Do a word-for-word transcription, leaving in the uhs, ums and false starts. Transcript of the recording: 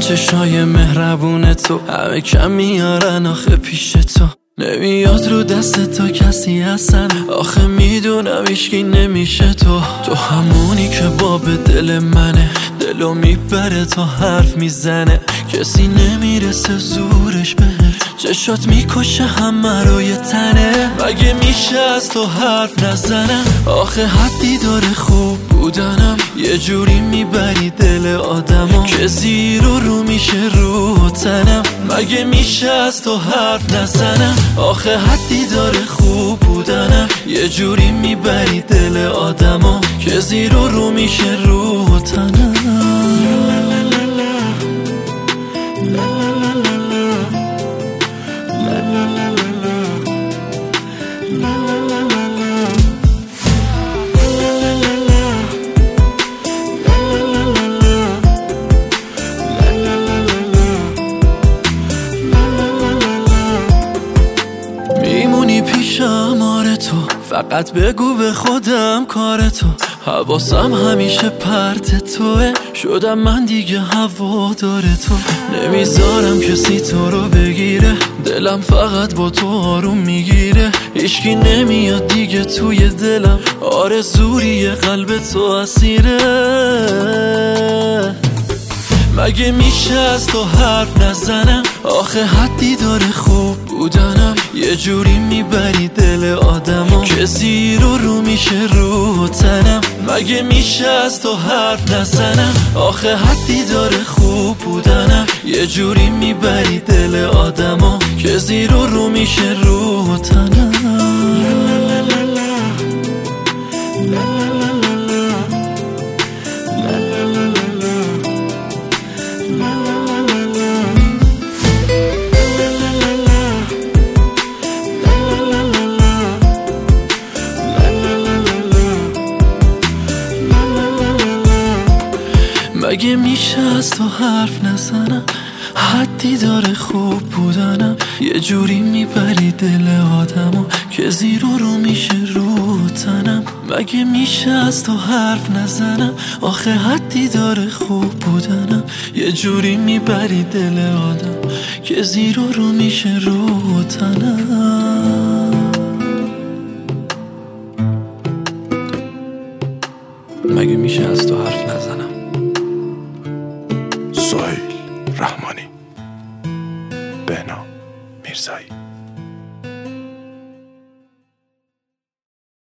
چشای مهربون تو همه کم میارن آخه پیش تو. نمیاد رو دست تو کسی هستن، آخه میدونم هیچکی نمیشه تو. تو همونی که باب دل منه، دلو میبره تا حرف میزنه، کسی نمیرسه زورش بهت. چشات میکشه همه رو یه تنه، مگه میشه از تو حرف نزنم؟ آخه حدی داره خوب بودنم، یه جوری میبری دل آدمو که زیر و رو میشه رو تنم. مگه میشه از تو حرف نزنم؟ آخه حدی داره خوب بودنم، یه جوری میبری دل آدمو که زیر و رو میشه رو تنم. میمونی پیشم آره تو، فقط بگو به خودم کار تو. حواسم همیشه پرت توه، شدم من دیگه هوادار تو. نمیذارم کسی تو رو بگیره، دلم فقط با تو آروم میگیره. هیچکی نمیاد دیگه توی دلم، آرزوی قلب تو اسیره. مگه میشه از تو حرف نزنم؟ آخه حدی داره خوب بودنم، یه جوری میبری دل آدمو که زیر و رو میشه رو تنم. مگه میشه از تو حرف نزنم؟ آخه حدی داره خوب بودنم، یه جوری میبری دل آدمو که زیر و رو میشه رو تنم. مگه میشه از تو حرف نزنم؟ حدی داره خوب بودنم، یه جوری میبری دل آدمو که زیر و رو میشه رو تنم. مگه میشه از تو حرف نزنم؟ آخه حدی داره خوب بودنم، یه جوری میبری دل آدم که زیر و رو میشه رو تنم. مگه میشه از تو حرف نزنم؟ سهیل رحمانی، بهنام میرزایی.